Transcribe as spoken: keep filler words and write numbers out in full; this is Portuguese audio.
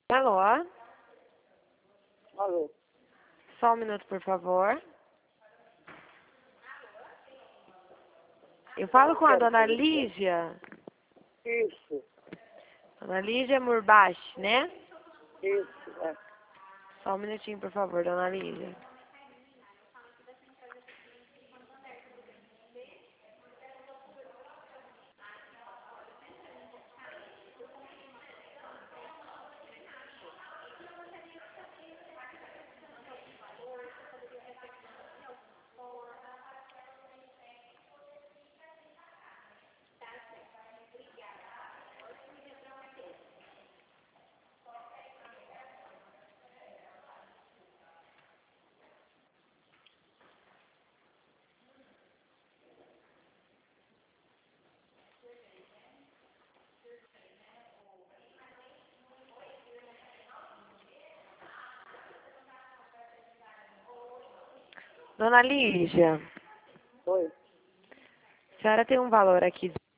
Alô? Alô? Só um minuto, por favor. Eu falo com a dona Lígia. Isso, Dona Lígia Murbashi, né? isso, é. Só um minutinho, por favor, dona Lígia. Dona Lígia, Oi. a senhora tem um valor aqui